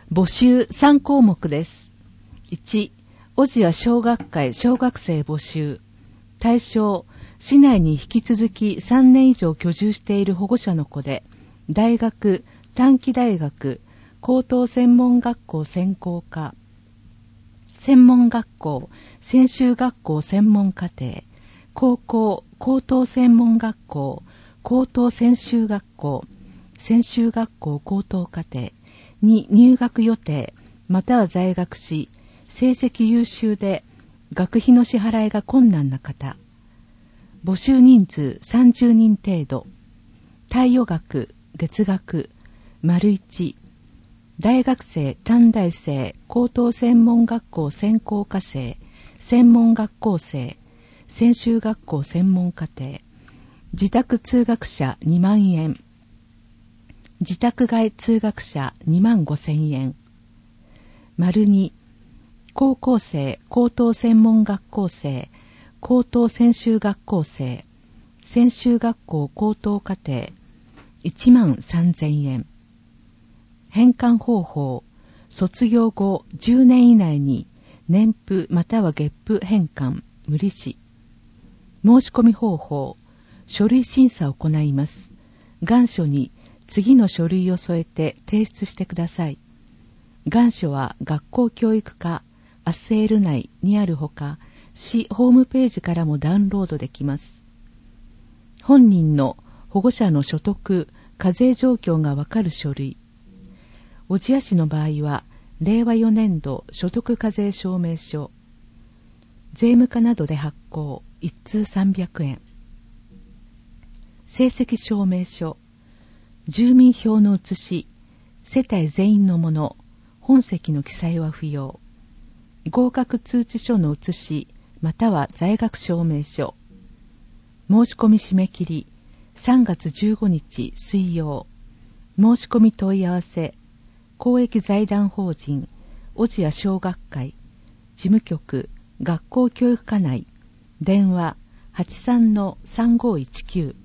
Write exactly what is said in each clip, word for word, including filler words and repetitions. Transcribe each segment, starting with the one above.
募集さん項目です。いち、小千谷小学会小学生募集。対象、市内に引き続きさんねん以上居住している保護者の子で、大学、短期大学、高等専門学校専攻科、専門学校、専修学校専門課程、高校、高等専門学校、高等専修学校、専修学校高等課程に入学予定、または在学し、成績優秀で学費の支払いが困難な方。募集人数さんじゅうにん程度。貸与額、月額、丸一。大学生、短大生、高等専門学校専攻科生、専門学校生、専修学校専門課程。自宅通学者にまんえん。自宅外通学者にまんごせんえん。丸に、高校生、高等専門学校生、高等専修学校生、専修学校高等課程、いちまんさんぜんえん。返還方法、卒業後じゅうねん以内に年賦または月賦返還、無利子。申し込み方法、書類審査を行います。願書に次の書類を添えて提出してください。願書は学校教育課アスエール内にあるほか、市ホームページからもダウンロードできます。本人の保護者の所得、課税状況がわかる書類。小千谷市の場合は、れいわよねんど所得課税証明書。税務課などで発行、一通さんびゃくえん。成績証明書。住民票の写し、世帯全員のもの、本籍の記載は不要。合格通知書の写し、または在学証明書。申し込み締め切り、さんがつじゅうごにち水曜。申し込み問い合わせ、公益財団法人、小千谷小学会、事務局、学校教育課内、電話 はちさんのさんごいちきゅう。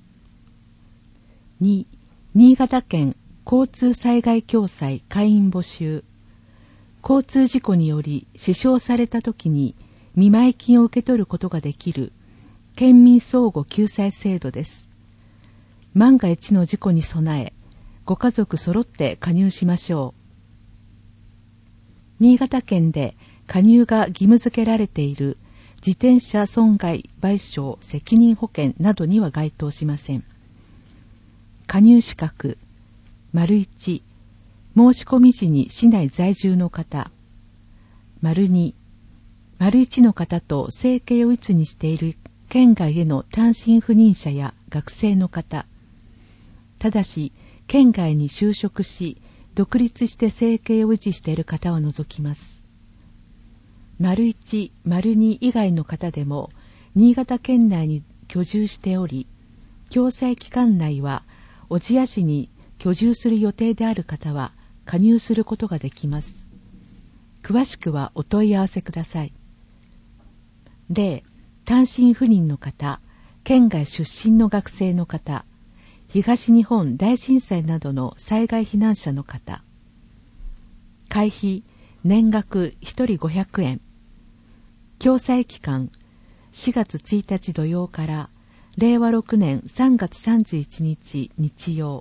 に、新潟県交通災害共済会員募集。交通事故により死傷されたときに見舞金を受け取ることができる県民相互救済制度です。万が一の事故に備え、ご家族揃って加入しましょう。新潟県で加入が義務付けられている自転車損害賠償責任保険などには該当しません。加入資格、丸一、申し込み時に市内在住の方、丸二、丸一の方と生計をいつにしている県外への単身赴任者や学生の方、ただし県外に就職し独立して生計を維持している方は除きます。丸一、丸二以外の方でも新潟県内に居住しており、共済期間内は小千谷市に居住する予定である方は加入することができます。詳しくはお問い合わせください。例、単身赴任の方、県外出身の学生の方、東日本大震災などの災害避難者の方。会費、年額ひとりごひゃくえん。共済期間、しがつついたち土曜かられいわろくねんさんがつさんじゅういちにち日曜。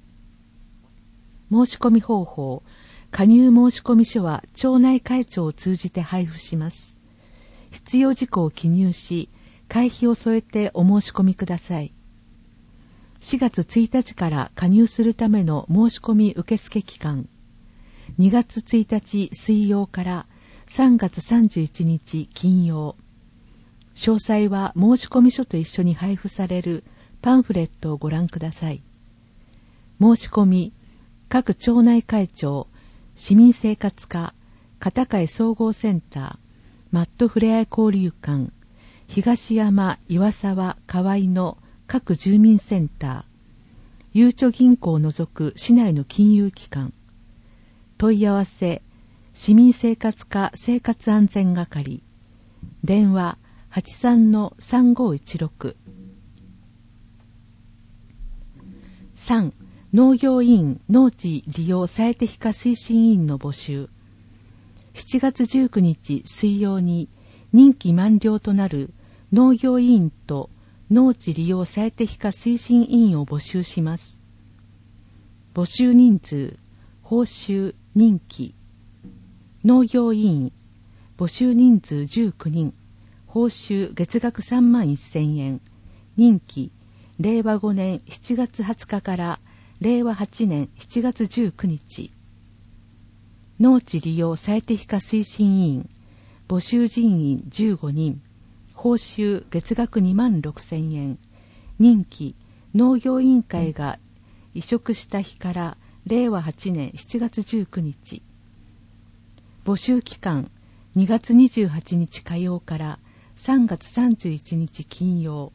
申し込み方法、加入申込書は町内会長を通じて配布します。必要事項を記入し、会費を添えてお申し込みください。しがつついたちから加入するための申し込み受付期間、にがつついたち水曜からさんがつさんじゅういちにち金曜。詳細は申込書と一緒に配布されるパンフレットをご覧ください。申し込み、各町内会長、市民生活課、片貝総合センター、マットふれあい交流館、東山、岩沢、河合の各住民センター、ゆうちょ銀行を除く市内の金融機関、問い合わせ、市民生活課生活安全係、電話 はちさんのさんごいちろく。さん. 農業委員農地利用最適化推進委員の募集。しちがつじゅうくにち水曜に任期満了となる農業委員と農地利用最適化推進委員を募集します。募集人数、報酬、任期。農業委員、募集人数じゅうきゅうにん、報酬月額さんまんせんえん、任期、れいわごねんしちがつはつかかられいわはちねんしちがつじゅうくにち。農地利用最適化推進委員、募集人員じゅうごにん、報酬月額にまんろくせんえん、任期、農業委員会が移植した日かられいわはちねんしちがつじゅうくにち。募集期間、にがつにじゅうはちにち火曜からさんがつさんじゅういちにち金曜。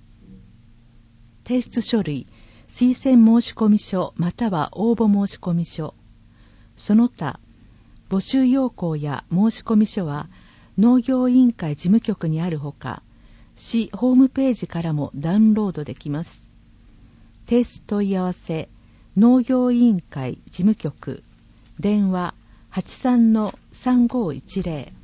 提出書類、推薦申込書または応募申込書。その他、募集要項や申込書は農業委員会事務局にあるほか、市ホームページからもダウンロードできます。提出問い合わせ、農業委員会事務局、電話 はちさんのさんごいちぜろ